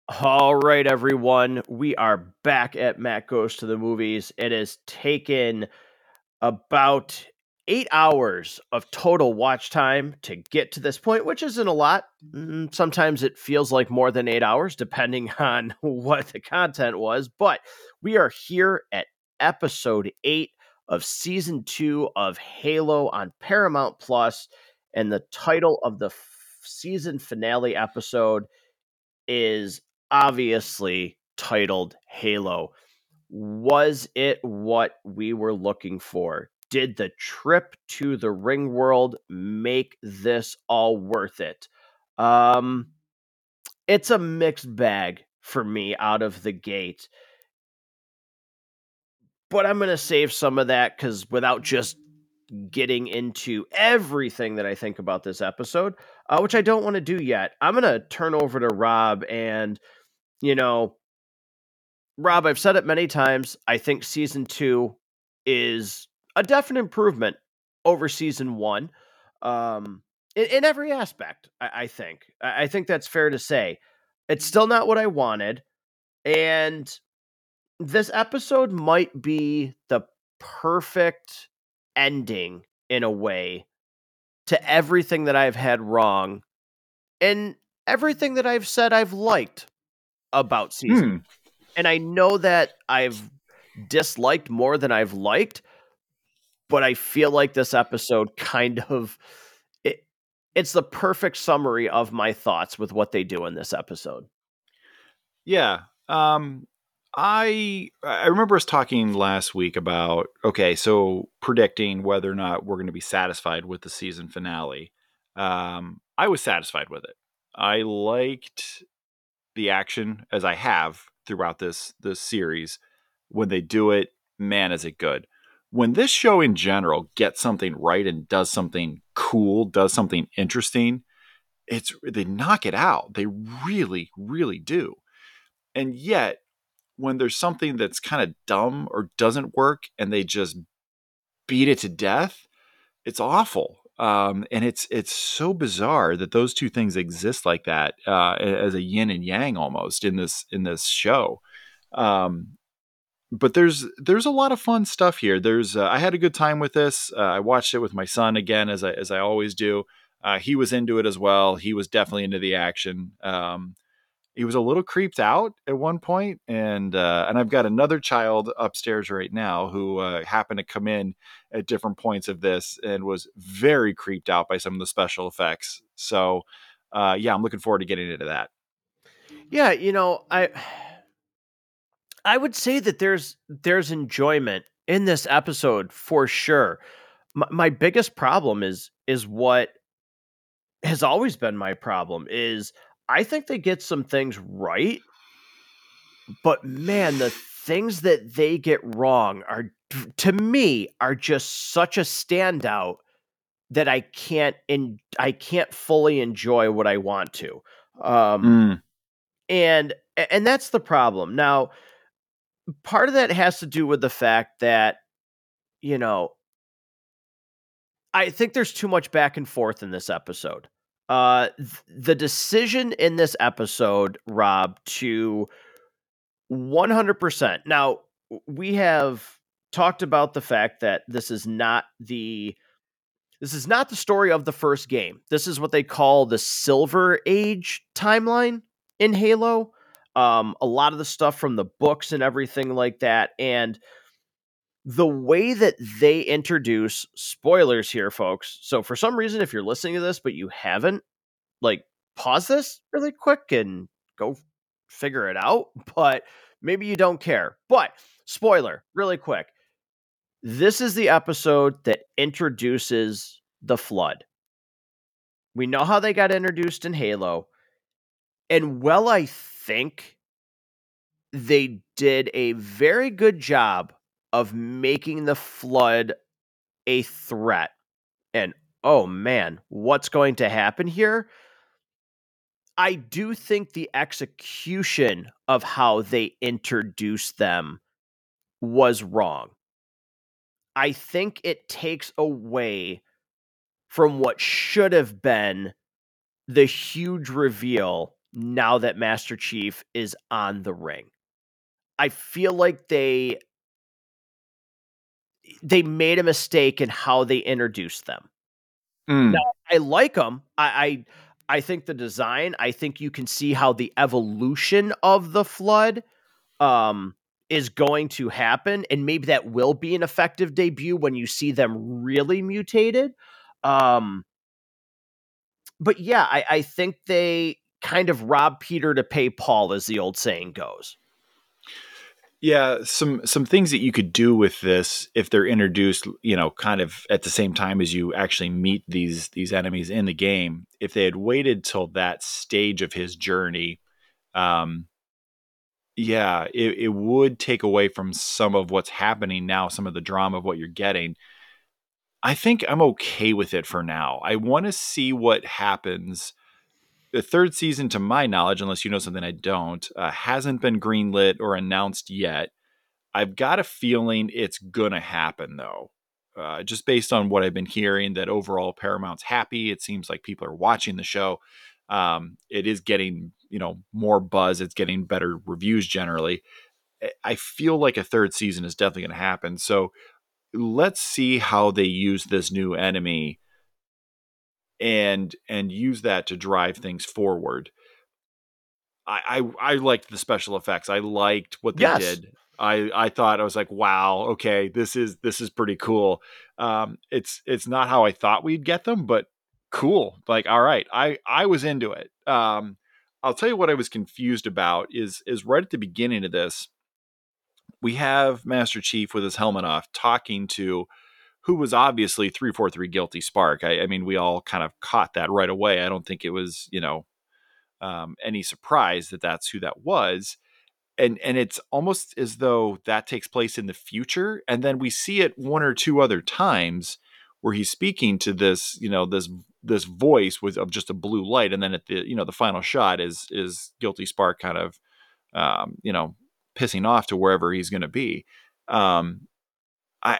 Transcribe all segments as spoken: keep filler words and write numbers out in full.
All right, everyone. We are back at Matt Goes to the Movies. It has taken about eight hours of total watch time to get to this point, which isn't a lot. Mm, Sometimes it feels like more than eight hours, depending on what the content was. But we are here at episode eight of season two of Halo on Paramount Plus, and the title of the f- season finale episode is obviously titled Halo. Was it what we were looking for? Did the trip to the ring world make this all worth it? Um, it's a mixed bag for me out of the gate, but I'm going to save some of that because without just getting into everything that I think about this episode, uh, which I don't want to do yet, I'm going to turn over to Rob and, you know, Rob, I've said it many times. I think season two is a definite improvement over season one, um, in, in every aspect. I, I think. I, I think that's fair to say. It's still not what I wanted, and this episode might be the perfect ending in a way to everything that I've had wrong and everything that I've said I've liked about season. Hmm. And I know that I've disliked more than I've liked, but I feel like this episode kind of it, it's the perfect summary of my thoughts with what they do in this episode. Yeah. Um, I I remember us talking last week about okay, so predicting whether or not we're going to be satisfied with the season finale. Um, I was satisfied with it. I liked the action as I have throughout this this series. When they do it, man, is it good. When this show in general gets something right and does something cool, does something interesting, it's they knock it out. They really, really do. And yet, when there's something that's kind of dumb or doesn't work and they just beat it to death, it's awful. Um, and it's it's so bizarre that those two things exist like that, uh, as a yin and yang almost in this in this show. Um, but there's there's a lot of fun stuff here. There's uh, I had a good time with this. Uh, I watched it with my son again, as I as I always do. Uh, he was into it as well. He was definitely into the action. Um, he was a little creeped out at one point, and uh, and I've got another child upstairs right now who uh, happened to come in at different points of this and was very creeped out by some of the special effects. So, uh, yeah, I'm looking forward to getting into that. Yeah, you know, I I would say that there's there's enjoyment in this episode for sure. My, my biggest problem is is what has always been my problem is I think they get some things right, but man, the things that they get wrong are to me are just such a standout that I can't in I can't fully enjoy what I want to. Um Mm, and and that's the problem. Now, part of that has to do with the fact that, you know, I think there's too much back and forth in this episode. Uh th- the decision in this episode, Rob, to one hundred percent. Now, we have talked about the fact that this is not the this is not the story of the first game. This is what they call the Silver Age timeline in Halo. Um, a lot of the stuff from the books and everything like that. And the way that they introduce spoilers here, folks. So, for some reason, if you're listening to this, but you haven't, like, pause this really quick and go figure it out. But maybe you don't care. But, spoiler, really quick. This is the episode that introduces the Flood. We know how they got introduced in Halo. And well, I think they did a very good job of making the Flood a threat. And oh man, what's going to happen here? I do think the execution of how they introduced them was wrong. I think it takes away from what should have been the huge reveal now that Master Chief is on the ring. I feel like they they made a mistake in how they introduced them. Now, Mm. I like them. I, I I think the design, I think you can see how the evolution of the Flood um, is going to happen, and maybe that will be an effective debut when you see them really mutated. Um, but yeah, I, I think they kind of rob Peter to pay Paul, as the old saying goes. Yeah, some some things that you could do with this if they're introduced, you know, kind of at the same time as you actually meet these these enemies in the game. If they had waited till that stage of his journey, um, yeah, it, it would take away from some of what's happening now, some of the drama of what you're getting. I think I'm okay with it for now. I want to see what happens. The third season, to my knowledge, unless you know something I don't, uh, hasn't been greenlit or announced yet. I've got a feeling it's gonna happen though. Uh, just based on what I've been hearing, that overall Paramount's happy. It seems like people are watching the show. Um, it is getting, you know, more buzz. It's getting better reviews generally. I- I feel like a third season is definitely going to happen. So let's see how they use this new enemy and and use that to drive things forward. I, I I liked the special effects. I liked what they Yes. did. I I thought I was like, wow, okay, this is this is pretty cool. Um, it's it's not how I thought we'd get them, but cool. Like, all right, I I was into it. Um, I'll tell you what I was confused about is is right at the beginning of this, we have Master Chief with his helmet off talking to who was obviously three forty-three Guilty Spark. I, I mean, we all kind of caught that right away. I don't think it was, you know, um, any surprise that that's who that was. And and it's almost as though that takes place in the future, and then we see it one or two other times where he's speaking to this, you know, this this voice with of just a blue light, and then at the, you know, the final shot is is Guilty Spark kind of, um, you know, pissing off to wherever he's going to be. Um, I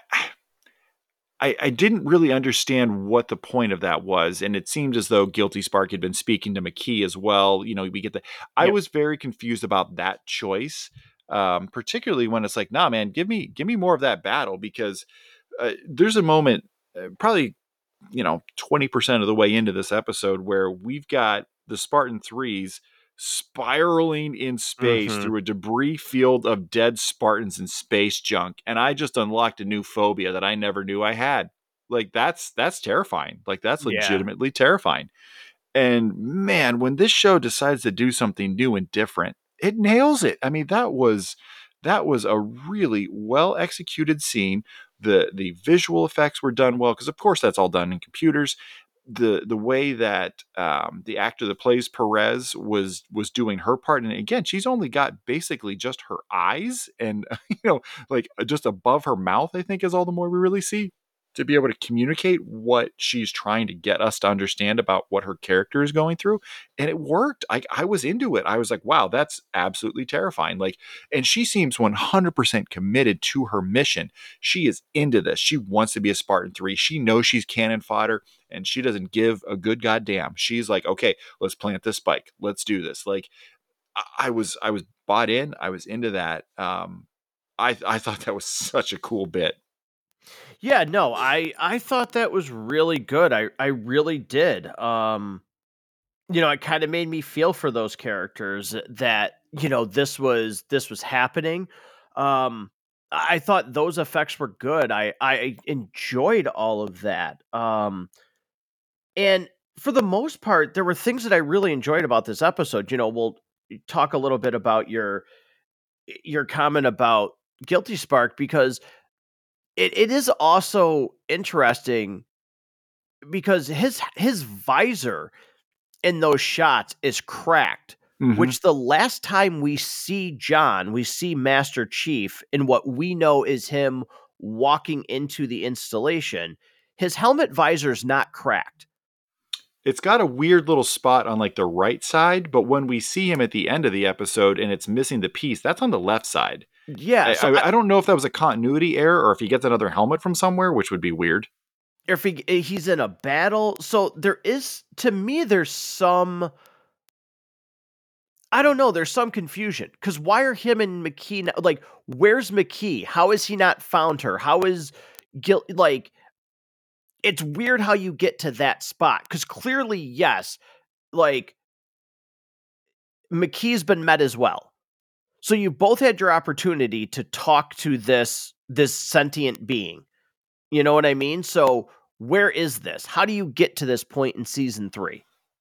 I, I didn't really understand what the point of that was, and it seemed as though Guilty Spark had been speaking to McKee as well. You know, we get the. I Yep. was very confused about that choice, um, particularly when it's like, nah, man, give me give me more of that battle, because uh, there's a moment, uh, probably, you know, twenty percent of the way into this episode, where we've got the Spartan threes spiraling in space Mm-hmm. through a debris field of dead Spartans and space junk. And I just unlocked a new phobia that I never knew I had. Like, that's that's terrifying. Like, that's Yeah. legitimately terrifying. And man, when this show decides to do something new and different, it nails it. I mean, that was that was a really well executed scene. The the visual effects were done well, because of course that's all done in computers. The the way that um, the actor that plays Perez was was doing her part, and again, she's only got basically just her eyes and you know, like just above her mouth, I think is all the more we really see, to be able to communicate what she's trying to get us to understand about what her character is going through. And it worked. I, I was into it. I was like, wow, that's absolutely terrifying. Like, and she seems one hundred percent committed to her mission. She is into this. She wants to be a Spartan three. She knows she's cannon fodder, and she doesn't give a good goddamn. She's like, okay, let's plant this spike. Let's do this. Like, I, I was, I was bought in. I was into that. Um, I, I thought that was such a cool bit. Yeah, no, I I thought that was really good. I I really did. Um, you know, it kind of made me feel for those characters that, you know, this was this was happening. Um, I thought those effects were good. I I enjoyed all of that. Um, and for the most part, there were things that I really enjoyed about this episode. You know, we'll talk a little bit about your your comment about Guilty Spark, because it, it is also interesting because his his visor in those shots is cracked, Mm-hmm. which the last time we see John, we see Master Chief in what we know is him walking into the installation, his helmet visor's not cracked. It's got a weird little spot on like the right side, but when we see him at the end of the episode and it's missing the piece, that's on the left side. Yeah, I, so I, I, I don't know if that was a continuity error or if he gets another helmet from somewhere, which would be weird. if he, eh, he's in a battle, so there is, to me, there's some I don't know. There's some confusion because why are him and McKee not, like? Where's McKee? How has he not found her? How is Gil like? It's weird how you get to that spot because clearly, yes, like McKee's been met as well. So you both had your opportunity to talk to this this sentient being. You know what I mean? So where is this? How do you get to this point in season three?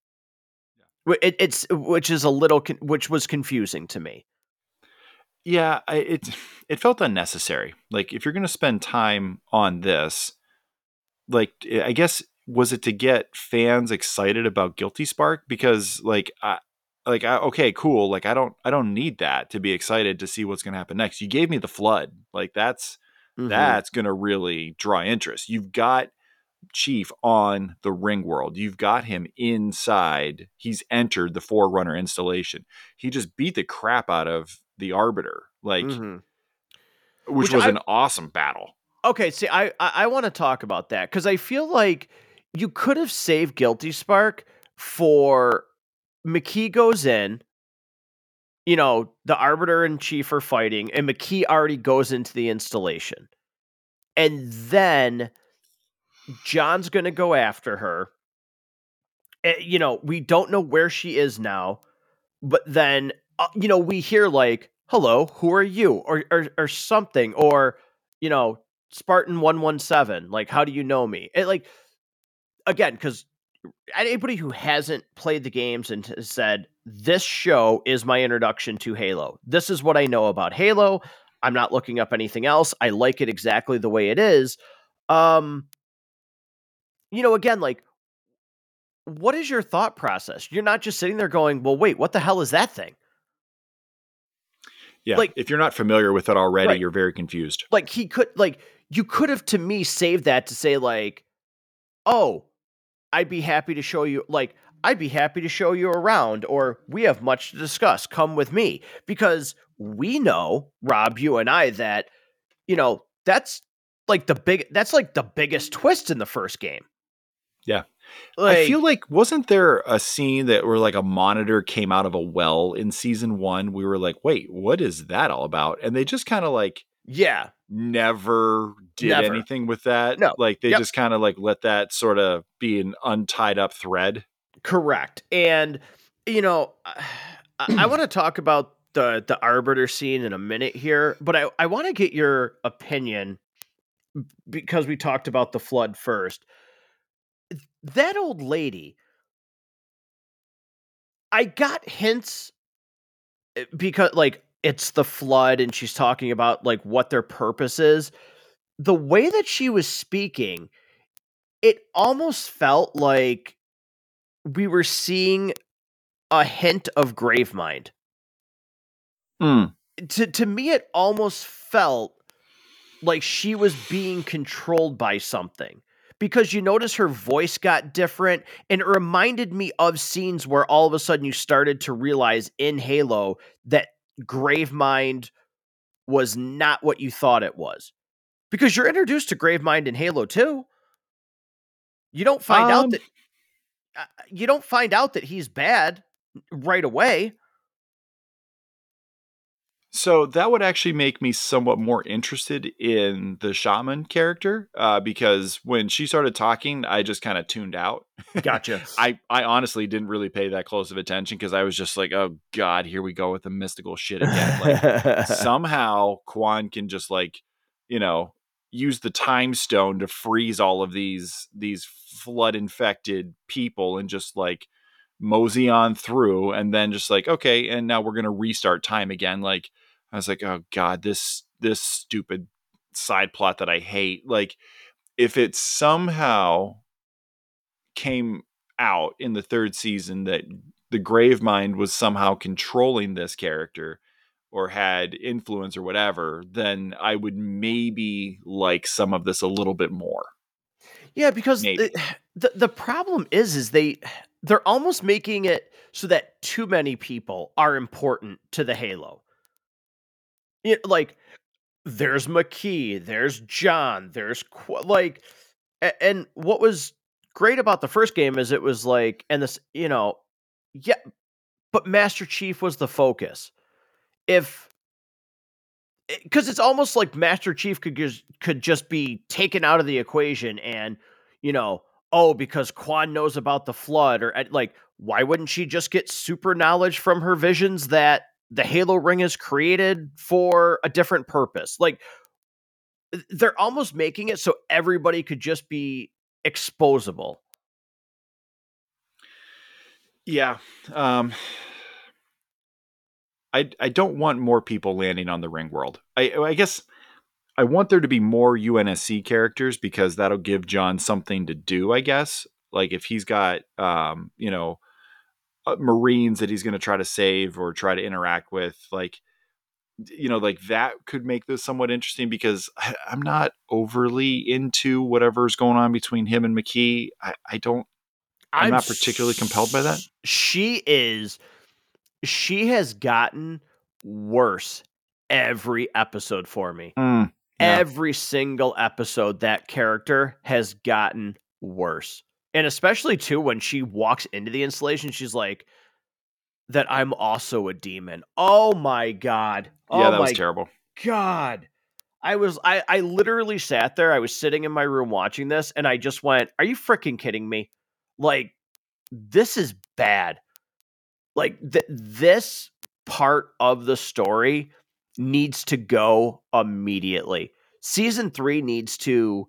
It, it's which is a little con- which was confusing to me. Yeah, I, it it felt unnecessary. Like if you're going to spend time on this, like I guess was it to get fans excited about Guilty Spark? Because like I like I, okay, cool. Like I don't I don't need that to be excited to see what's going to happen next. You gave me the flood. Like that's Mm-hmm. that's going to really draw interest. You've got Chief on the Ring World. You've got him inside. He's entered the Forerunner installation. He just beat the crap out of the Arbiter, like, Mm-hmm. which Which was I an awesome battle. okay. See, I I, I want to talk about that because I feel like you could have saved Guilty Spark for McKee goes in. You know, the Arbiter and Chief are fighting, and McKee already goes into the installation, and then John's going to go after her. Eh, you know, we don't know where she is now, but then uh, you know we hear like, "Hello, who are you?" or or, or something, or you know, Spartan one one seven. Like, how do you know me? It, like again, because anybody who hasn't played the games and has said this show is my introduction to Halo. This is what I know about Halo. I'm not looking up anything else. I like it exactly the way it is. Um, you know, again, like what is your thought process? You're not just sitting there going, "Well, wait, what the hell is that thing?" Yeah. Like, If you're not familiar with it already, right. you're very confused. Like he could like you could have to me saved that to say like, "Oh, I'd be happy to show you like I'd be happy to show you around or we have much to discuss. Come with me." Because we know, Rob, you and I that, you know, that's like the big that's like the biggest twist in the first game. Yeah. I feel Like, like wasn't there a scene that where like a monitor came out of a well in season one? We were like, wait, what is that all about? And they just kind of like yeah, never did never. anything with that. No. Like they Yep. just kind of like let that sort of be an untied up thread. Correct. And you know, I, I want to talk about the the arbiter scene in a minute here, but I I want to get your opinion because we talked about the flood first. That old lady, I got hints eh, because like it's the flood and she's talking about like what their purpose is. The way that she was speaking, it almost felt like we were seeing a hint of Gravemind. Mm. To to me it almost felt like she was being controlled by something because you notice her voice got different and it reminded me of scenes where all of a sudden you started to realize in Halo that Gravemind was not what you thought it was because you're introduced to Gravemind in Halo two. You don't find out Um, that uh, you don't find out that he's bad right away. so that would actually make me somewhat more interested in the shaman character, uh, because when she started talking, I just kind of tuned out. Gotcha. I I honestly didn't really pay that close of attention because I was just like, oh god, here we go with the mystical shit again. Like somehow Quan can just like, you know, use the time stone to freeze all of these these flood infected people and just like mosey on through and then just like okay and now we're going to restart time again. Like I was like, oh god, this this stupid side plot that I hate. Like if it somehow came out in the third season that the Gravemind was somehow controlling this character or had influence or whatever, then I would maybe like some of this a little bit more. Yeah, because the, Maybe. the the problem is is they they're almost making it so that too many people are important to the Halo. You like there's McKee, there's John, there's Qu- like a- and what was great about the first game is it was like and this, you know, yeah, but Master Chief was the focus. If because it's almost like Master Chief could just could just be taken out of the equation, and you know, oh, because Quan knows about the flood, or like, why wouldn't she just get super knowledge from her visions that the Halo ring is created for a different purpose? Like, they're almost making it so everybody could just be exposable. Yeah. Um, I I don't want more people landing on the ring world. I I guess I want there to be more U N S C characters because that'll give John something to do, I guess. Like if he's got um, you know, uh, Marines that he's going to try to save or try to interact with, like you know, like that could make this somewhat interesting because I, I'm not overly into whatever's going on between him and McKee. I, I don't I'm I'm not particularly compelled by that. s- She is she has gotten worse every episode for me. Mm, yeah. Every single episode, that character has gotten worse. And especially too when she walks into the installation, she's like, that I'm also a demon. Oh my god. Yeah, Oh that was my terrible. god. I was I I literally sat there. I was sitting in my room watching this and I just went, "Are you freaking kidding me? Like, this is bad." Like th- this part of the story needs to go immediately. Season three needs to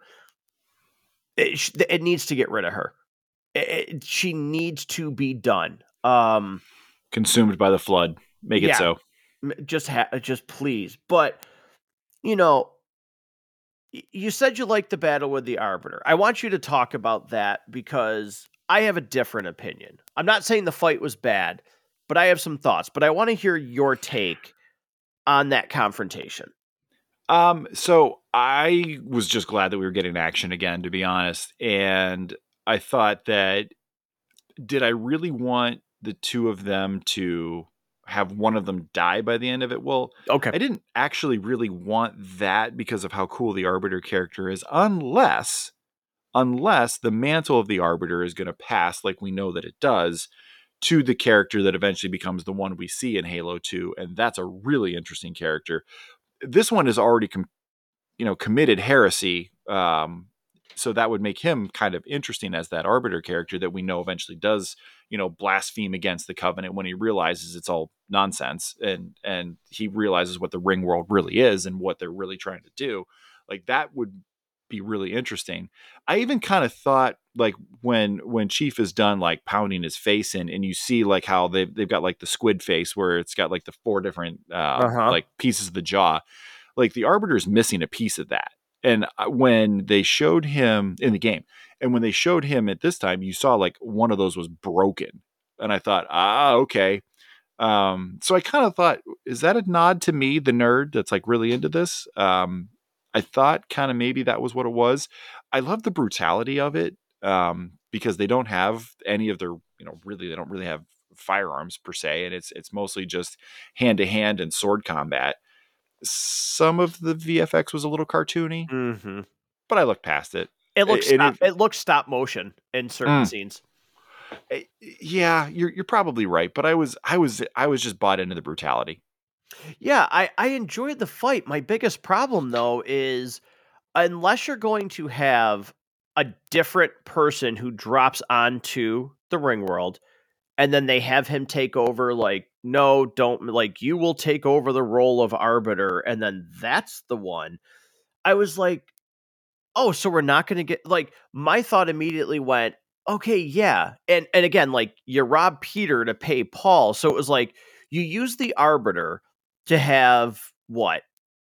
it, sh- it needs to get rid of her. It, it- she needs to be done. Um, Consumed by the flood. Make it yeah, so. m- just ha- just please. But you know, y- you said you liked the battle with the Arbiter. I want you to talk about that because I have a different opinion. I'm not saying the fight was bad, but I have some thoughts. But I want to hear your take on that confrontation. Um, so I was just glad that we were getting action again, to be honest. And I thought that did I really want the two of them to have one of them die by the end of it? Well, Okay. I didn't actually really want that because of how cool the Arbiter character is, unless unless the mantle of the Arbiter is going to pass like we know that it does to the character that eventually becomes the one we see in Halo two, and that's a really interesting character. This one is already com- you know, committed heresy. Um, so that would make him kind of interesting as that Arbiter character that we know eventually does, you know, blaspheme against the Covenant when he realizes it's all nonsense and and he realizes what the ring world really is and what they're really trying to do. Like that would be really interesting. I even kind of thought like when when Chief is done like pounding his face in and you see like how they've they've got like the squid face where it's got like the four different um, Uh-huh. like pieces of the jaw, like the Arbiter is missing a piece of that. And when they showed him in the game, and when they showed him at this time, you saw like one of those was broken. And I thought, ah, okay. Um, so I kind of thought, is that a nod to me, the nerd that's like really into this? Um, I thought kind of maybe that was what it was. I love the brutality of it um, because they don't have any of their, you know, really, they don't really have firearms per se. And it's, it's mostly just hand to hand and sword combat. Some of the V F X was a little cartoony, Mm-hmm. but I looked past it. It looks And stop. it, It looks stop motion in certain mm, scenes. it- yeah, you're you're probably right, but I was I was I was just bought into the brutality. Yeah, I I enjoyed the fight. My biggest problem though is unless you're going to have a different person who drops onto the ring world and then they have him take over, like, no, don't, like, you will take over the role of Arbiter, and then that's the one. I was like, oh, so we're not going to get, like, my thought immediately went, okay, yeah. And and again, like, you rob Peter to pay Paul. So it was like you use the Arbiter to have what,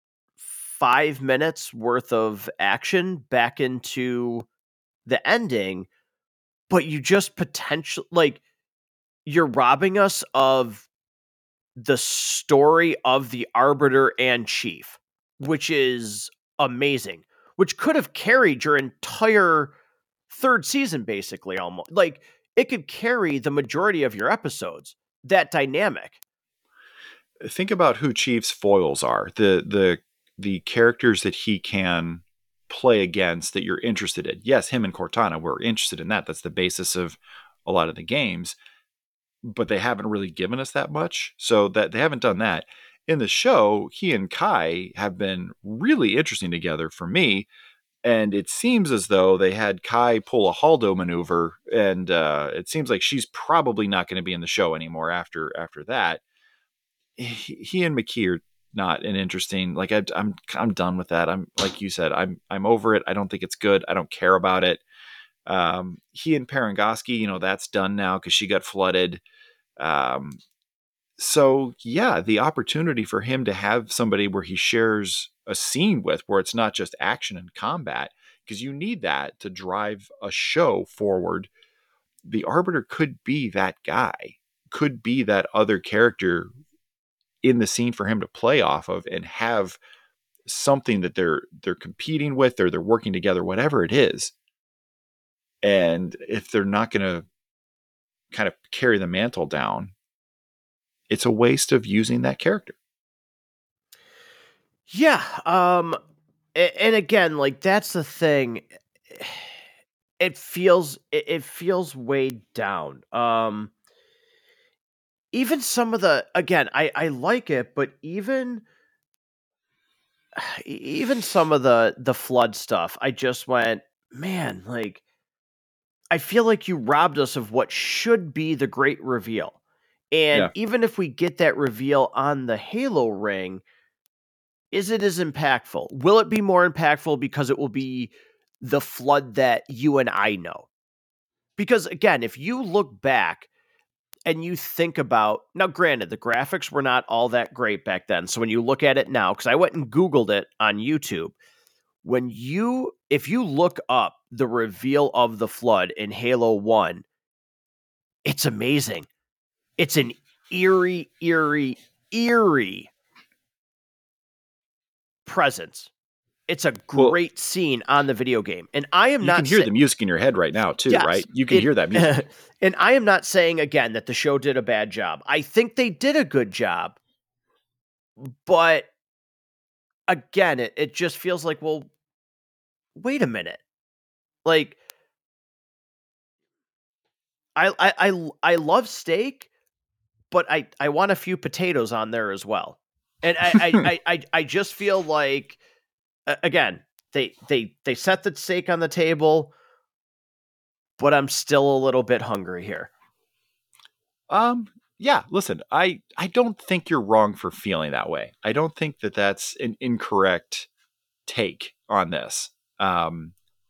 five minutes worth of action back into the ending, but you just potential like you're robbing us of the story of the Arbiter and Chief, which is amazing, which could have carried your entire third season, basically, almost. Like, it could carry the majority of your episodes, that dynamic. Think about who Chief's foils are. The the the characters that he can play against that you're interested in. Yes, him and Cortana, we're interested in that. That's the basis of a lot of the games. but they haven't really given us that much. So that they haven't done that. In the show, he and Kai have been really interesting together for me. And it seems as though they had Kai pull a Haldo maneuver, and uh, it seems like she's probably not going to be in the show anymore after after that. He, he and McKee are not an interesting. Like I, I'm I'm done with that. I'm like you said, I'm I'm over it. I don't think it's good. I don't care about it. Um, he and Parangoski, you know, that's done now because she got flooded. Um, so yeah, the opportunity for him to have somebody where he shares a scene with, where it's not just action and combat, because you need that to drive a show forward. The Arbiter could be that guy, could be that other character in the scene for him to play off of and have something that they're they're competing with, or they're working together, whatever it is. And if they're not going to kind of carry the mantle down, it's a waste of using that character. Yeah. Um, and again, like that's the thing. It feels, it, it feels weighed down. Um, even some of the, again, I, I like it, but even, even some of the, the flood stuff, I just went, man, like, I feel like you robbed us of what should be the great reveal. And Yeah. even if we get that reveal on the Halo ring, is it as impactful? Will it be more impactful because it will be the flood that you and I know? Because again, if you look back and you think about, now granted, the graphics were not all that great back then. So when you look at it now, because I went and Googled it on YouTube, when you, if you look up the reveal of the flood in Halo one, it's amazing. It's an eerie, eerie, eerie presence. It's a great well, scene on the video game. And I am you not can hear sa- the music in your head right now too, yes, right? You can it, hear that music. And I am not saying again that the show did a bad job. I think they did a good job. But again, it, it just feels like, well, wait a minute. Like I I I, I love steak, but I, I want a few potatoes on there as well. And I I, I, I, I just feel like again, they they they set the steak on the table, but I'm still a little bit hungry here. Um, yeah, listen, I I don't think you're wrong for feeling that way. I don't think that that's an incorrect take on this. Um,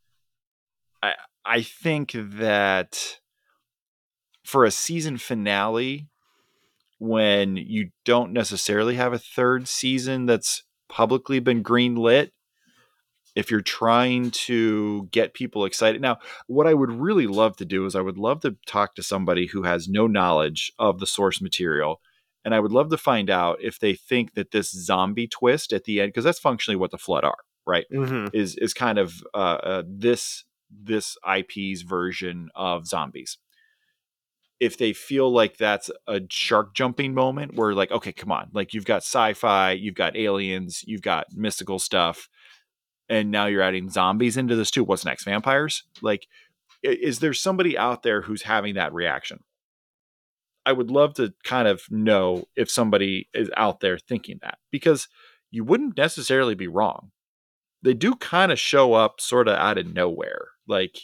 I I think that for a season finale, when you don't necessarily have a third season that's publicly been greenlit, if you're trying to get people excited. Now, what I would really love to do is I would love to talk to somebody who has no knowledge of the source material. And I would love to find out if they think that this zombie twist at the end, because that's functionally what the Flood are, right? Mm-hmm. Is is kind of uh, uh, this this I P's version of zombies. If they feel like that's a shark jumping moment where like, okay, come on, like you've got sci-fi, you've got aliens, you've got mystical stuff, and now you're adding zombies into this too. What's next? Vampires? Like, is there somebody out there who's having that reaction? I would love to kind of know if somebody is out there thinking that, because you wouldn't necessarily be wrong. They do kind of show up sort of out of nowhere. Like,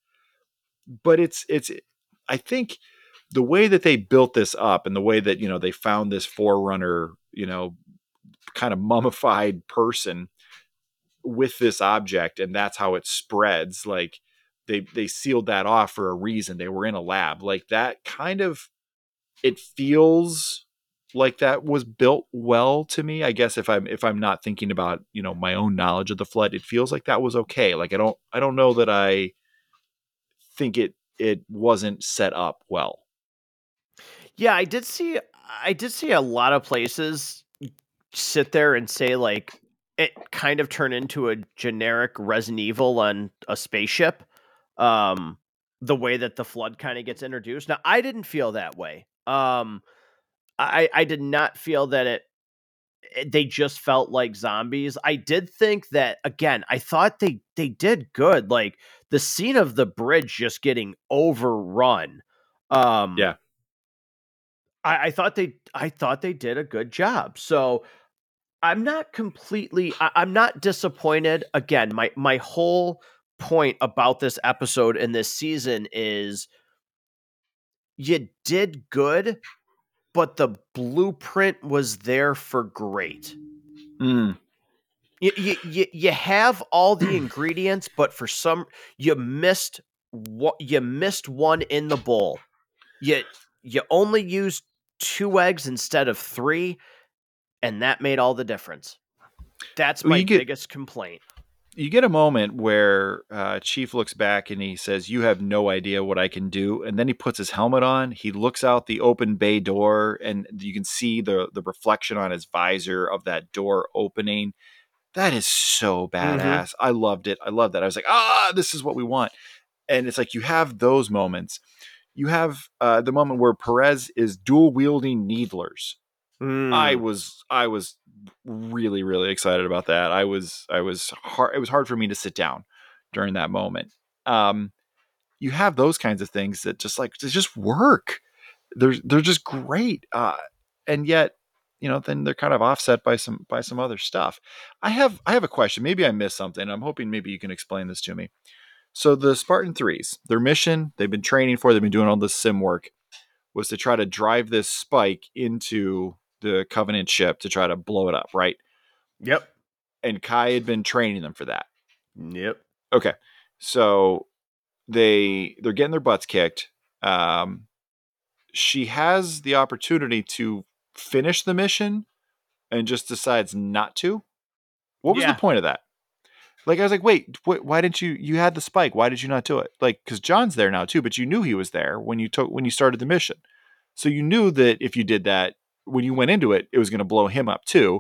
but it's, it's, I think the way that they built this up and the way that, you know, they found this forerunner, you know, kind of mummified person with this object, and that's how it spreads. Like they they sealed that off for a reason. They were in a lab. Like that kind of, it feels like that was built well to me. I guess if I'm if I'm not thinking about, you know, my own knowledge of the Flood, it feels like that was okay. Like I don't I don't know that I think it it wasn't set up well. Yeah, I did see I did see a lot of places sit there and say like it kind of turned into a generic Resident Evil on a spaceship. Um the way that the Flood kind of gets introduced. Now I didn't feel that way. Um I I did not feel that it, it they just felt like zombies. I did think that again, I thought they they did good. Like the scene of the bridge just getting overrun. Um Yeah. I, I thought they I thought they did a good job. So I'm not completely I, I'm not disappointed. Again, my my whole point about this episode and this season is you did good, but the blueprint was there for great. Mm. You, you, you, you have all the ingredients, but for some you missed what you missed one in the bowl. You you only used two eggs instead of three, and that made all the difference. That's Well, my you get biggest complaint. you get a moment where uh, Chief looks back and he says, "You have no idea what I can do." And then he puts his helmet on. He looks out the open bay door, and you can see the the reflection on his visor of that door opening. That is so Mm-hmm. badass. I loved it. I loved that. I was like, "Ah, this is what we want." And it's like you have those moments. You have uh, the moment where Perez is dual wielding needlers. I Mm. was I was really really excited about that. I was I was hard. It was hard for me to sit down during that moment. Um, you have those kinds of things that just like they just work. They're they're just great. Uh, and yet, you know, then they're kind of offset by some by some other stuff. I have I have a question. Maybe I missed something. I'm hoping maybe you can explain this to me. So the Spartan threes, their mission, they've been training for, they've been doing all this sim work, was to try to drive this spike into the Covenant ship to try to blow it up, right? Yep. And Kai had been training them for that. Yep. Okay. So they they're getting their butts kicked. Um, she has the opportunity to finish the mission and just decides not to. What was the Yeah. point of that? Like I was like, wait, wh- why didn't you? You had the spike. Why did you not do it? Like, because John's there now too, but you knew he was there when you took when you started the mission, so you knew that if you did that when you went into it, it was going to blow him up too.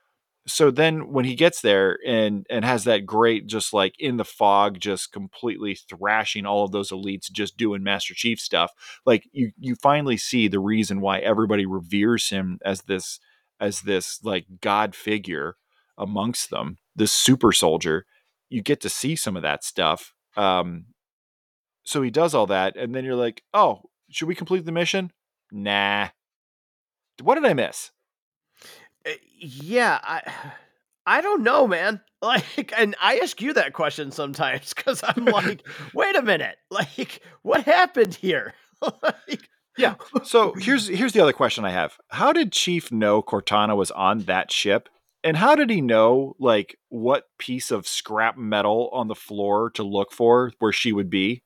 So then when he gets there and and has that great just like in the fog just completely thrashing all of those elites just doing Master Chief stuff, like you you finally see the reason why everybody reveres him as this as this like god figure amongst them, this super soldier. You get to see some of that stuff. Um so he does all that and then you're like, "Oh, should we complete the mission?" Nah. What did I miss? Uh, Yeah, I I don't know, man. Like, and I ask you that question sometimes because I'm like, wait a minute, like, what happened here? Like, Yeah. So here's here's the other question I have. How did Chief know Cortana was on that ship? And how did he know like what piece of scrap metal on the floor to look for where she would be?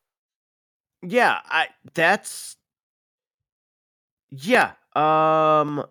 yeah, I that's yeah. Um,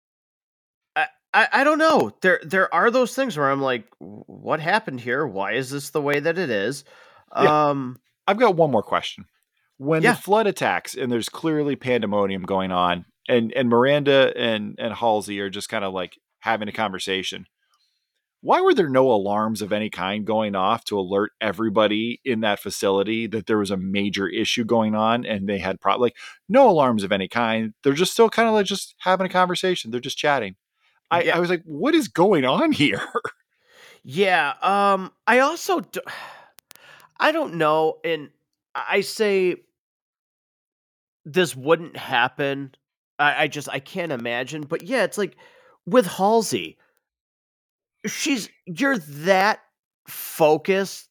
I, I I don't know. There there are those things where I'm like, what happened here? Why is this the way that it is? Yeah. Um, I've got one more question. When the yeah, flood attacks and there's clearly pandemonium going on and and Miranda and and Halsey are just kind of like having a conversation. Why were there no alarms of any kind going off to alert everybody in that facility that there was a major issue going on and they had pro- like no alarms of any kind? They're just still kind of like just having a conversation. They're just chatting. I, yeah, I was like, what is going on here? yeah. Um, I also do, I don't know, and I say this wouldn't happen. I, I just I can't imagine. But yeah, it's like with Halsey, she's you're that focused.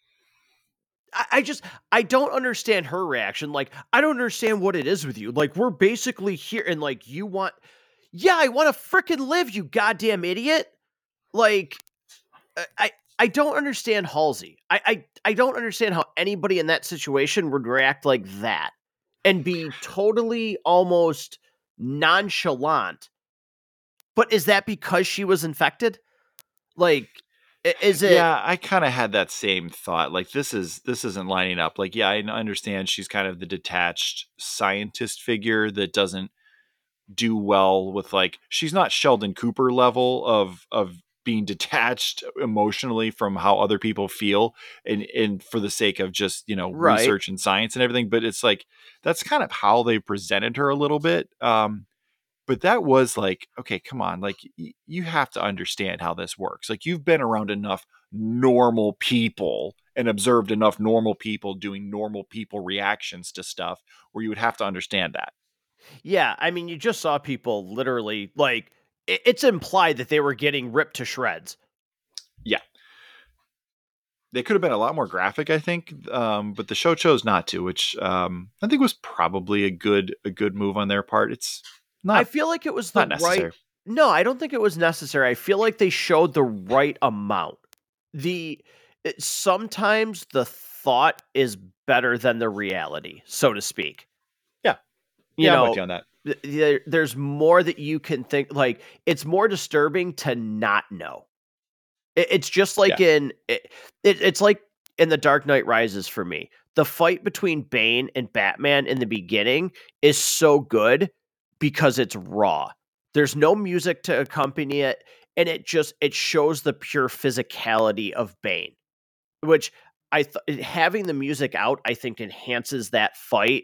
I, I just I don't understand her reaction. Like, I don't understand what it is with you. Like, we're basically here and like you want yeah, I want to freaking live, you goddamn idiot. Like I I I don't understand Halsey. I, I I don't understand how anybody in that situation would react like that and be totally almost nonchalant. But is that because she was infected? Like, i- is it Yeah, I kind of had that same thought. Like this is this isn't lining up. Like yeah, I understand she's kind of the detached scientist figure that doesn't do well with like she's not Sheldon Cooper level of of being detached emotionally from how other people feel and and for the sake of just, you know, right? research and science and everything, but it's like that's kind of how they presented her a little bit. Um but that was like, okay, come on, like y- you have to understand how this works. Like you've been around enough normal people and observed enough normal people doing normal people reactions to stuff where you would have to understand that. Yeah, I mean, you just saw people literally like it, it's implied that they were getting ripped to shreds. Yeah. They could have been a lot more graphic, I think, um, but the show chose not to, which um, I think was probably a good a good move on their part. It's I not feel like it was the not right necessary. No, I don't think it was necessary. I feel like they showed the right amount. The it, sometimes the thought is better than the reality, so to speak. Yeah, You yeah, I'm with know, you on that. th- there, there's more that you can think like it's more disturbing to not know. It, it's just like Yeah, in it, it, it's like in The Dark Knight Rises for me. The fight between Bane and Batman in the beginning is so good because it's raw. There's no music to accompany it, and it just it shows the pure physicality of Bane, which I th- having the music out I think enhances that fight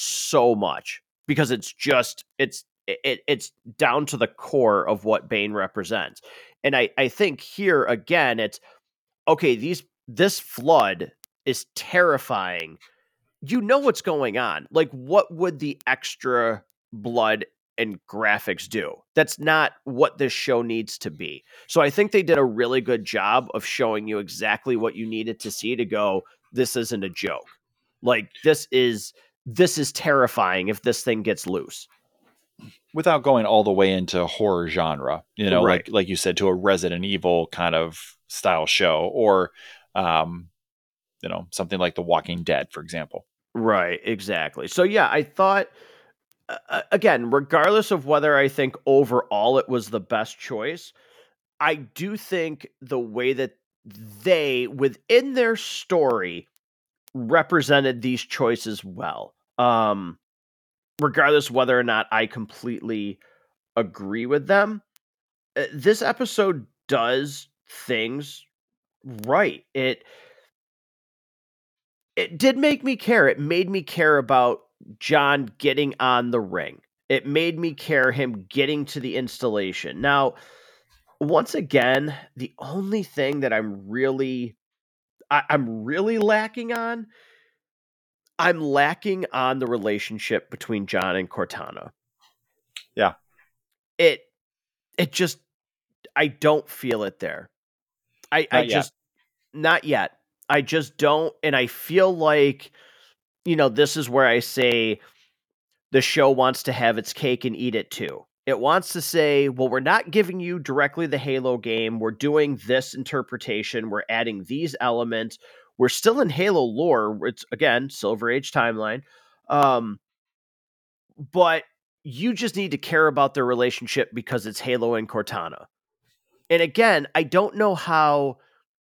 so much because it's just it's it, it's down to the core of what Bane represents. And I I think here again it's okay, these this flood is terrifying. You know what's going on. Like, what would the extra blood and graphics do? That's not what this show needs to be. So I think they did a really good job of showing you exactly what you needed to see to go, this isn't a joke. Like this is this is terrifying if this thing gets loose. without going all the way into horror genre, you know, Right. like like you said, to a Resident Evil kind of style show, or um, you know, something like The Walking Dead, for example. Right, exactly. So yeah, I thought uh, again, regardless of whether I think overall it was the best choice, I do think the way that they, within their story, represented these choices well. Um, regardless whether or not I completely agree with them, uh, this episode does things right. It it did make me care. It made me care about John getting on the ring. It made me care him getting to the installation. Now, once again, the only thing that I'm really I, I'm really lacking on, I'm lacking on the relationship between John and Cortana. Yeah, It it just I don't feel it there. I I not yet. just not yet. I just don't, and I feel like you know this is where I say the show wants to have its cake and eat it too. It wants to say, well, we're not giving you directly the Halo game. We're doing this interpretation. We're adding these elements. We're still in Halo lore. It's again Silver Age timeline, um, but you just need to care about their relationship because it's Halo and Cortana. And again, I don't know how.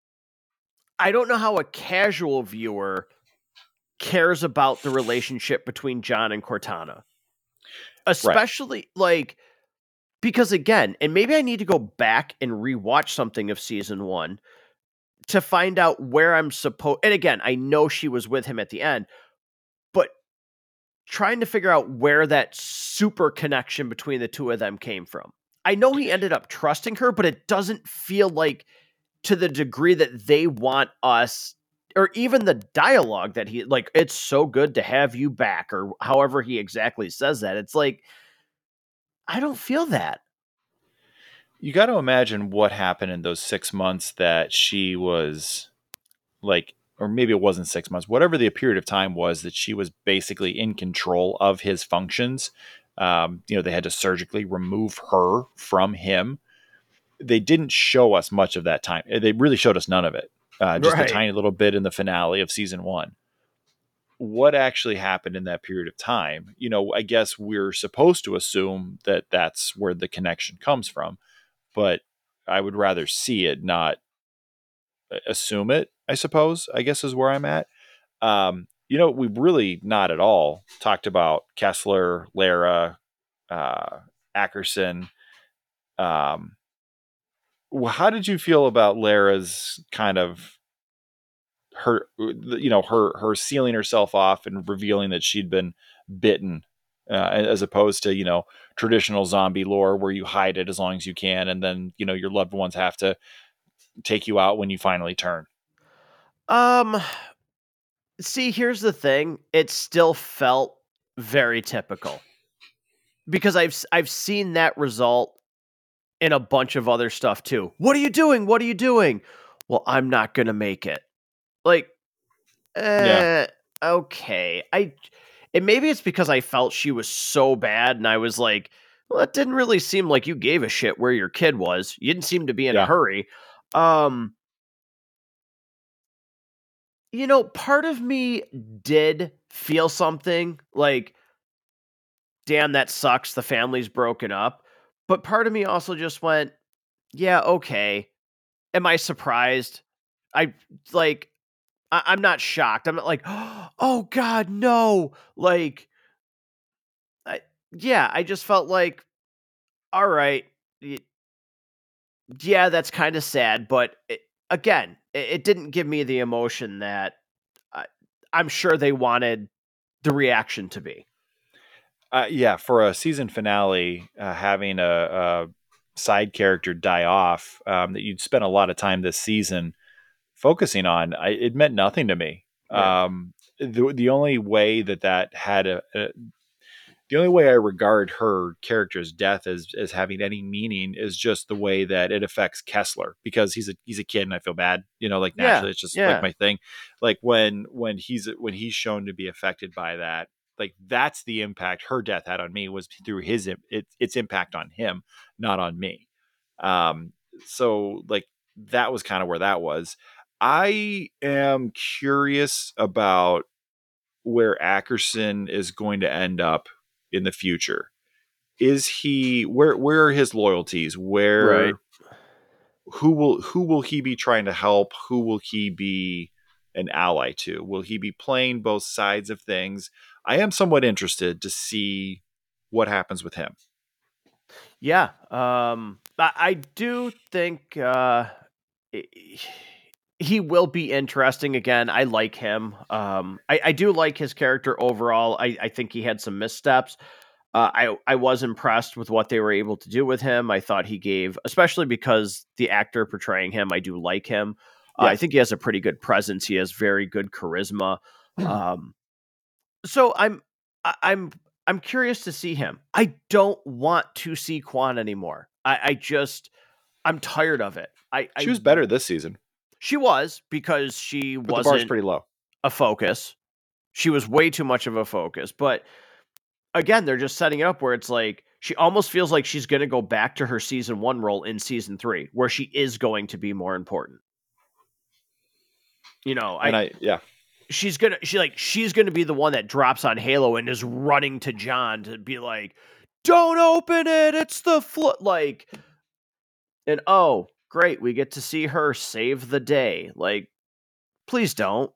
I don't know how a casual viewer cares about the relationship between John and Cortana, Right. especially like because again, and maybe I need to go back and rewatch something of season one to find out where I'm supposed. And again, I know she was with him at the end, but trying to figure out where that super connection between the two of them came from. I know he ended up trusting her, but it doesn't feel like to the degree that they want us, or even the dialogue that he like. It's so good to have you back, or however he exactly says that. It's like I don't feel that. You got to imagine what happened in those six months that she was like, or maybe it wasn't six months, whatever the period of time was that she was basically in control of his functions. Um, you know, they had to surgically remove her from him. They didn't show us much of that time. They really showed us none of it. Uh, just a Right. tiny little bit in the finale of season one. What actually happened in that period of time? You know, I guess we're supposed to assume that that's where the connection comes from, but I would rather see it, not uh, assume it, I suppose, I guess is where I'm at. Um, you know, we've really not at all talked about Kessler, Lara, uh, Ackerson. Um, how did you feel about Lara's kind of her, you know, her her sealing herself off and revealing that she'd been bitten, uh, as opposed to, you know, traditional zombie lore where you hide it as long as you can, and then, you know, your loved ones have to take you out when you finally turn. Um, See, here's the thing. It still felt very typical. because I've I've seen that result in a bunch of other stuff too. What are you doing? What are you doing? Well, I'm not gonna make it. Like, Yeah. eh, okay. I and maybe it's because I felt she was so bad, and I was like, well, it didn't really seem like you gave a shit where your kid was. You didn't seem to be in a Yeah. hurry. Um, you know, part of me did feel something like, damn, that sucks. The family's broken up. But part of me also just went, yeah, okay. Am I surprised? I like I, I'm not shocked. I'm not like, oh God, no. Like, I, yeah, I just felt like, all right, y- yeah, that's kind of sad, but it, again, it, it didn't give me the emotion that I, I'm sure they wanted the reaction to be. Uh, yeah, for a season finale, uh, having a, a side character die off um, that you'd spent a lot of time this season focusing on, I, it meant nothing to me. Yeah. Um, the the only way that that had a, a the only way I regard her character's death as as having any meaning is just the way that it affects Kessler, because he's a he's a kid and I feel bad, you know, like Yeah. naturally it's just like Yeah. my thing. Like when when he's when he's shown to be affected by that, like that's the impact her death had on me, was through his it, its impact on him, not on me. Um, so like that was kind of where that was. I am curious about where Ackerson is going to end up in the future. Is he where where are his loyalties? Right. Where who will who will he be trying to help? Who will he be an ally to? Will he be playing both sides of things? I am somewhat interested to see what happens with him. Yeah. Um, I, I do think uh, i- he will be interesting again. I like him. Um, I, I do like his character overall. I, I think he had some missteps. Uh, I I was impressed with what they were able to do with him. I thought he gave, especially because the actor portraying him, I do like him. Uh, I Yeah. think he has a pretty good presence. He has very good charisma. Um, so I'm I- I'm I'm curious to see him. I don't want to see Quan anymore. I, I just I'm tired of it. I, She I was better this season, She was, because she but the bar's wasn't pretty low. a focus. She was way too much of a focus. But again, they're just setting it up where it's like she almost feels like she's going to go back to her season one role in season three, where she is going to be more important. You know, And I I yeah. she's gonna she like she's gonna be the one that drops on Halo and is running to John to be like, "Don't open it! It's the flood!" Like, and oh, great, we get to see her save the day. Like, please don't.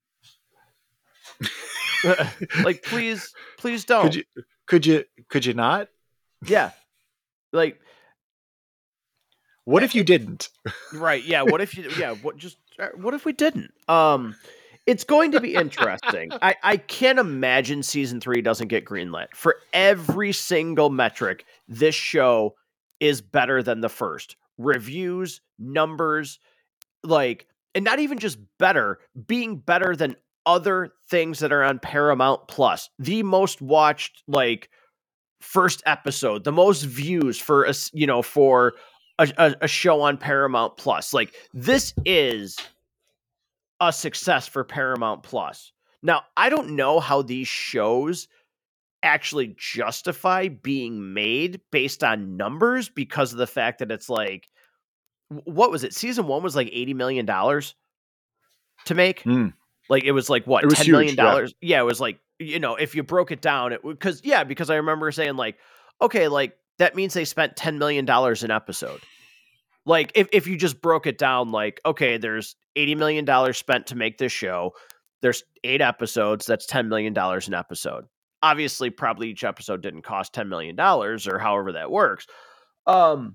Like, please, please Could don't. you could you could you not? Yeah, like, What eh, if you it, didn't? right? Yeah. What if you? Yeah. What just? uh, What if we didn't? Um, it's going to be interesting. I I can't imagine season three doesn't get greenlit for every single metric. This show is better than the first. Reviews, numbers, like, and not even just better, being better than other things that are on Paramount Plus. The most watched, like, first episode, the most views for a s- you know for a, a, a show on Paramount Plus. Like, this is a success for Paramount Plus. Now, I don't know how these shows actually justify being made based on numbers, because of the fact that it's like, what was it? Season one was like eighty million dollars to make. Mm, Like, it was like, it what, was ten million huge. Yeah. dollars? Yeah, it was like, you know, if you broke it down, it because yeah, because I remember saying like, okay, like that means they spent ten million dollars an episode. Like, if if you just broke it down, like, okay, there's eighty million dollars spent to make this show. There's eight episodes. That's ten million dollars an episode. Obviously, probably each episode didn't cost ten million dollars or however that works. Um,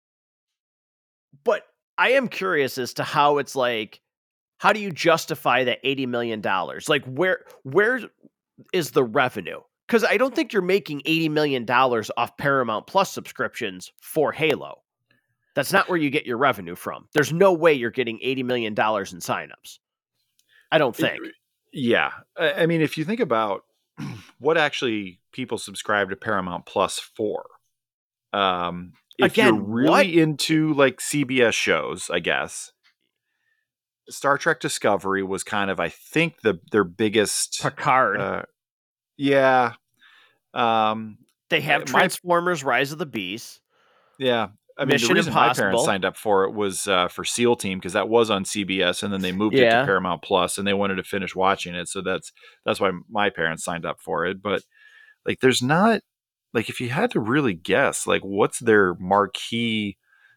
but I am curious as to how it's like, how do you justify that eighty million dollars? Like, where where is the revenue? Because I don't think you're making eighty million dollars off Paramount Plus subscriptions for Halo. That's not where you get your revenue from. There's no way you're getting eighty million dollars in signups. I don't It- think. yeah. I I mean, if you think about what actually people subscribe to Paramount Plus for. Um, if you're Again, what? really into like C B S shows, I guess Star Trek Discovery was kind of, I think, the their biggest. Picard. Uh, yeah. Um, They have my Transformers: Rise of the Beast. yeah. I mean, the Mission reason my parents Impossible. signed up for it was uh, for SEAL Team, because that was on C B S, and then they moved it to Yeah. Paramount Plus, and they wanted to finish watching it. So that's that's why my parents signed up for it. But like, there's not like, if you had to really guess, like, what's their marquee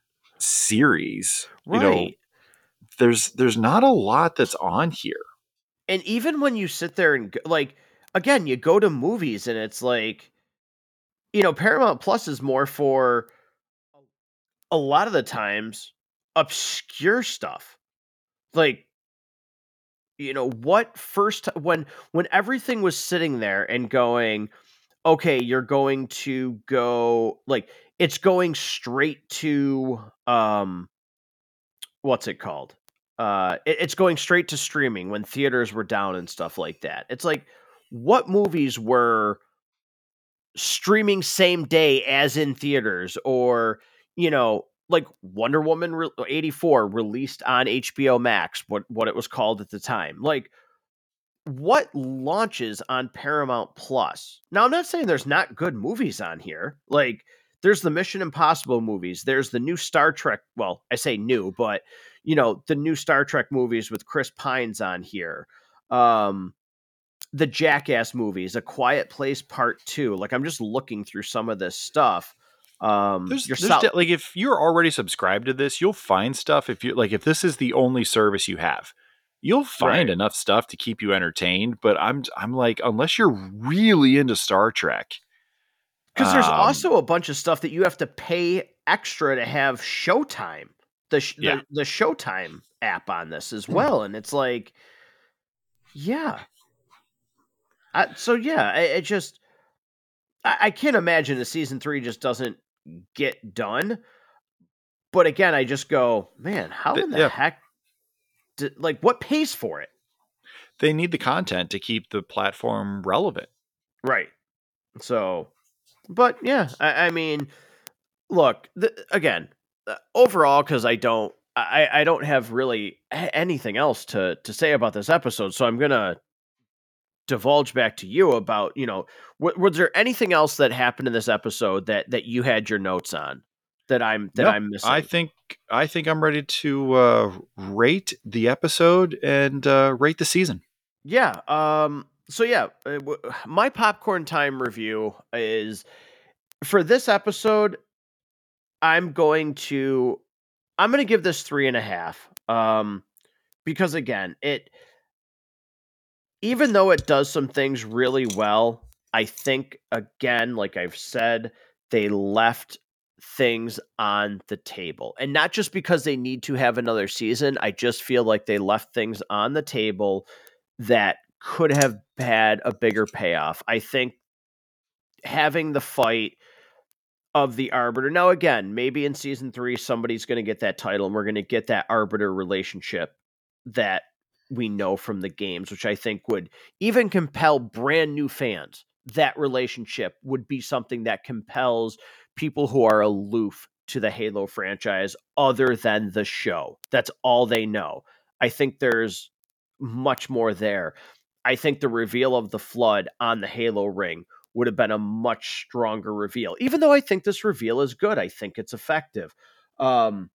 series? You know, Right. there's there's not a lot that's on here. And even when you sit there and go, like, again, you go to movies and it's like, you know, Paramount Plus is more for a lot of the times obscure stuff. Like, you know, what first when when everything was sitting there and going, okay, you're going to go, like, it's going straight to um what's it called? Uh it- it's going straight to streaming when theaters were down and stuff like that. It's like, what movies were streaming same day as in theaters? Or, you know, like Wonder Woman re- eighty-four released on H B O Max, what what it was called at the time. Like, what launches on Paramount Plus? Now, I'm not saying there's not good movies on here. Like, there's the Mission Impossible movies. There's the new Star Trek. Well, I say new, but, you know, the new Star Trek movies with Chris Pines on here. Um, the Jackass movies, A Quiet Place Part Two. Like, I'm just looking through some of this stuff. Um, There's your there's South. de- like, if you're already subscribed to this, you'll find stuff. If you like, if this is the only service you have, you'll find Right. enough stuff to keep you entertained. But I'm I'm like, unless you're really into Star Trek, Because there's um, also a bunch of stuff that you have to pay extra to have Showtime, the sh- yeah, the the Showtime app on this as well, and it's like, yeah. I, so yeah, I, it just I, I can't imagine the season three just doesn't get done. But again, I just go, man, how th- in the yeah, heck? Did, like, what pays for it? they need the content to keep the platform relevant. Right. So, but yeah, I, I mean, look, the, again, uh, overall, because I don't, I, I don't have really a- anything else to to say about this episode, so I'm gonna divulge back to you about, you know, w- was there anything else that happened in this episode that that you had your notes on that I'm that No, I'm I missing? think I think I'm ready to uh, rate the episode and uh, rate the season. Yeah. Um. So yeah, uh, w- my popcorn time review is for this episode. I'm going to I'm going to give this three and a half. Um, because again, it even though it does some things really well, I think, again, like I've said, they left things on the table. And not just because they need to have another season, I just feel like they left things on the table that could have had a bigger payoff. I think having the fight of the Arbiter. Now, again, maybe in season three, somebody's going to get that title and we're going to get that Arbiter relationship that we know from the games, which I think would even compel brand new fans. That relationship would be something that compels people who are aloof to the Halo franchise other than the show. That's all they know. I think there's much more there. I think the reveal of the Flood on the Halo ring would have been a much stronger reveal. Even though I think this reveal is good, I think it's effective. Um,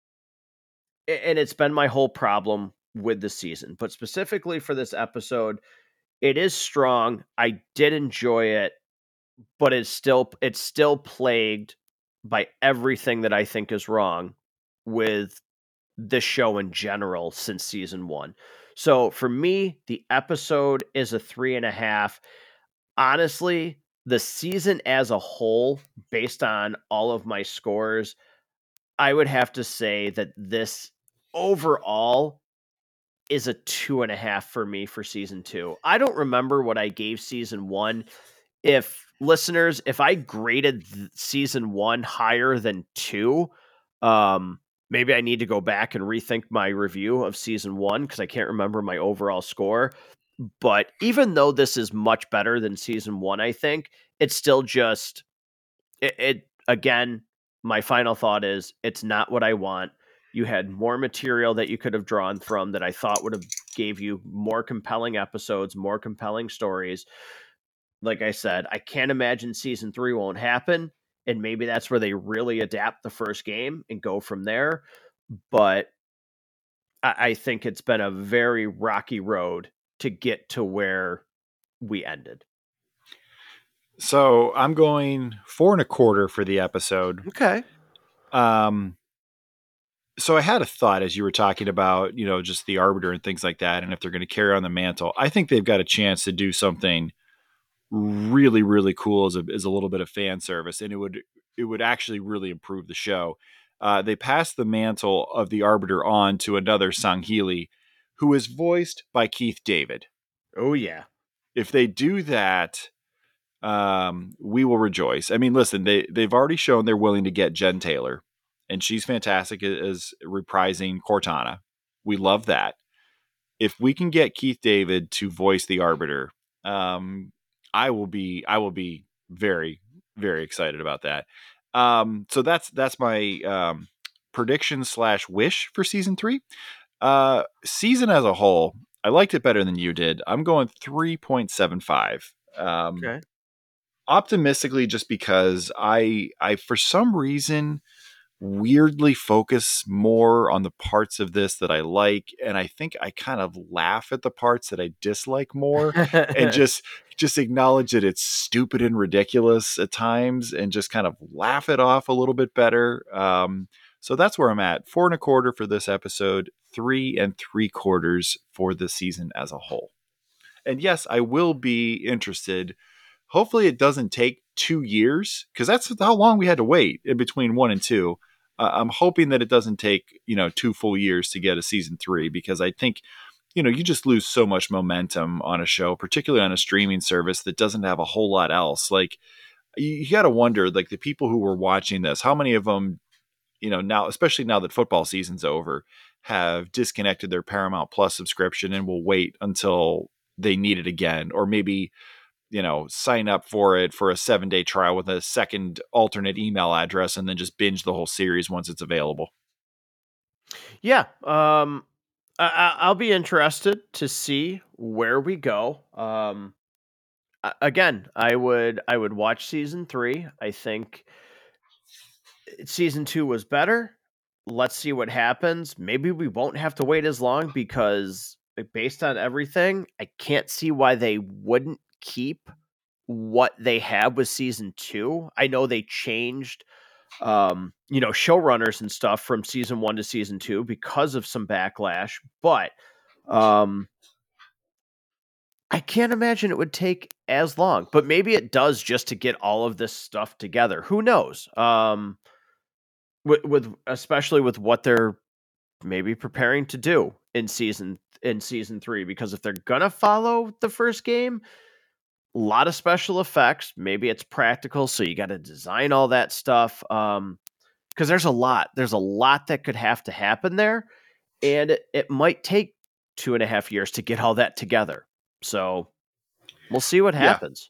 and it's been my whole problem with the season, but specifically for this episode, it is strong. I did enjoy it, but it's still it's still plagued by everything that I think is wrong with the show in general since season one. So for me, the episode is a three and a half. Honestly, the season as a whole, based on all of my scores, I would have to say that this overall is a two and a half for me for season two. I don't remember what I gave season one. If listeners, if I graded th- season one higher than two, um, maybe I need to go back and rethink my review of season one because I can't remember my overall score. But even though this is much better than season one, I think it's still just it, it again, my final thought is it's not what I want. You had more material that you could have drawn from that I thought would have gave you more compelling episodes, more compelling stories. Like I said, I can't imagine season three won't happen. And maybe that's where they really adapt the first game and go from there. But I, I think it's been a very rocky road to get to where we ended. So I'm going four and a quarter for the episode. Okay. Um, so I had a thought as you were talking about, you know, just the Arbiter and things like that, and if they're going to carry on the mantle. I think they've got a chance to do something really, really cool as a as a little bit of fan service, and it would it would actually really improve the show. Uh, they passed the mantle of the Arbiter on to another Sangheili, who is voiced by Keith David. Oh yeah. If they do that, um, we will rejoice. I mean, listen, they they've already shown they're willing to get Jen Taylor, and she's fantastic as reprising Cortana. We love that. If we can get Keith David to voice the Arbiter, um, I will be I will be very very excited about that. Um, so that's that's my um, prediction slash wish for season three. Uh, season as a whole, I liked it better than you did. I'm going three point seven five. Um, Okay. Optimistically, just because I I for some reason weirdly focus more on the parts of this that I like, and I think I kind of laugh at the parts that I dislike more, and just just acknowledge that it's stupid and ridiculous at times, and just kind of laugh it off a little bit better. Um, so that's where I'm at. Four and a quarter for this episode, three and three quarters for the season as a whole. And yes, I will be interested. Hopefully, it doesn't take two years because that's how long we had to wait in between one and two. Uh, I'm hoping that it doesn't take, you know, two full years to get a season three, because I think, you know, you just lose so much momentum on a show, particularly on a streaming service that doesn't have a whole lot else. Like, you, you got to wonder, like, the people who were watching this, how many of them, you know, now, especially now that football season's over, have disconnected their Paramount Plus subscription and will wait until they need it again, or maybe, you know, sign up for it for a seven day trial with a second alternate email address and then just binge the whole series once it's available. Yeah. Um, I, I- I'll be interested to see where we go. Um, a- again, I would I would watch season three. I think season two was better. Let's see what happens. Maybe we won't have to wait as long because based on everything, I can't see why they wouldn't keep what they have with season two. I know they changed um, you know, showrunners and stuff from season one to season two because of some backlash, but um I can't imagine it would take as long. But maybe it does just to get all of this stuff together. Who knows? Um with, with especially with what they're maybe preparing to do in season in season three, because if they're gonna follow the first game, a lot of special effects, maybe it's practical, so you got to design all that stuff. Um because there's a lot there's a lot that could have to happen there, and it, it might take two and a half years to get all that together, so we'll see what Yeah. happens.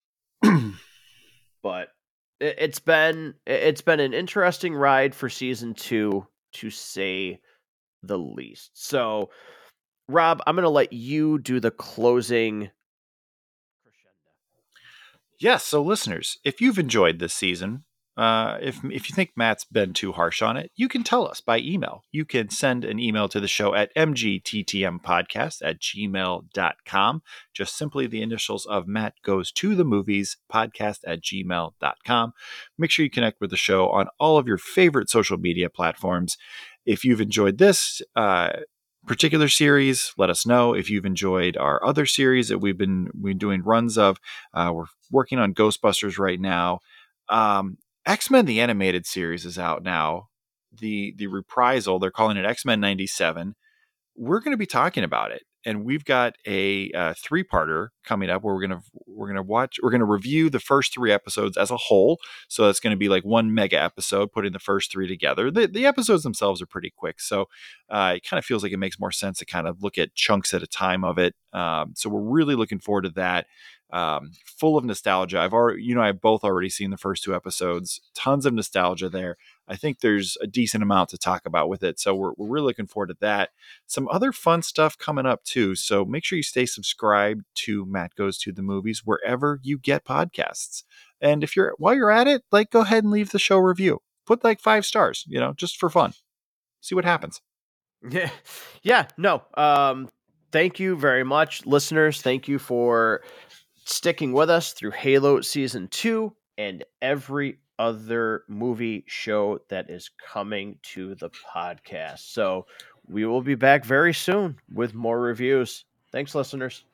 But it, it's been it's been an interesting ride for season two, to say the least. So Rob, I'm going to let you do the closing crescendo. Yes. So, listeners, if you've enjoyed this season, uh, if if you think Matt's been too harsh on it, you can tell us by email. You can send an email to the show at m g t t m podcast at gmail dot com. Just simply the initials of Matt Goes to the Movies podcast at gmail dot com. Make sure you connect with the show on all of your favorite social media platforms. If you've enjoyed this uh, particular series, let us know. If you've enjoyed our other series that we've been we've been doing runs of, uh, we're working on Ghostbusters right now. Um, X-Men the Animated Series is out now. The the reprisal, they're calling it X-Men ninety-seven. We're going to be talking about it. and we've got a uh, three-parter coming up where we're gonna we're gonna watch we're gonna review the first three episodes as a whole. So that's going to be like one mega episode, putting the first three together. The the episodes themselves are pretty quick, so uh, it kind of feels like it makes more sense to kind of look at chunks at a time of it. Um, so we're really looking forward to that. Um, full of nostalgia. I've already, you know, I've both already seen the first two episodes. Tons of nostalgia there. I think there's a decent amount to talk about with it. So we're, we're really looking forward to that. Some other fun stuff coming up too. So make sure you stay subscribed to Matt Goes to the Movies wherever you get podcasts. And if you're, while you're at it, like go ahead and leave the show review. Put like five stars, you know, just for fun. See what happens. Yeah. Yeah. No. Um, thank you very much, listeners. Thank you for sticking with us through Halo Season two and every other movie show that is coming to the podcast. So we will be back very soon with more reviews. Thanks, listeners.